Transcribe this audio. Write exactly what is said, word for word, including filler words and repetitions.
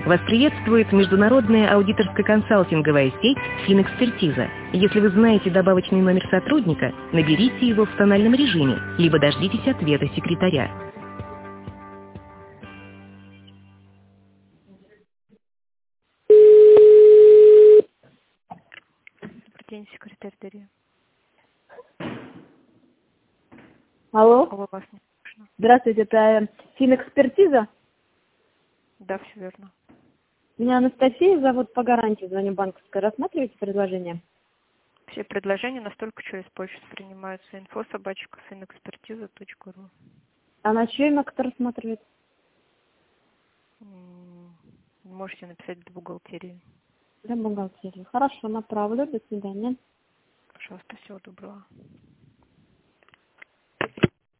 Вас приветствует международная аудиторско-консалтинговая сеть «Финэкспертиза». Если вы знаете добавочный номер сотрудника, наберите его в тональном режиме, либо дождитесь ответа секретаря. День, секретарь Дарья. Алло. Алло, вас не слышно. Здравствуйте, это Финэкспертиза? Да, все верно. Меня Анастасия зовут, по гарантии звоню банковской. Рассматриваете предложение? Все предложения настолько через почту принимаются. Инфо собачка финэкспертиза точка ру. А на чье имя кто рассматривает? Можете написать до бухгалтерии. Для бухгалтерии. Хорошо, направлю. До свидания. Пожалуйста, всего доброго.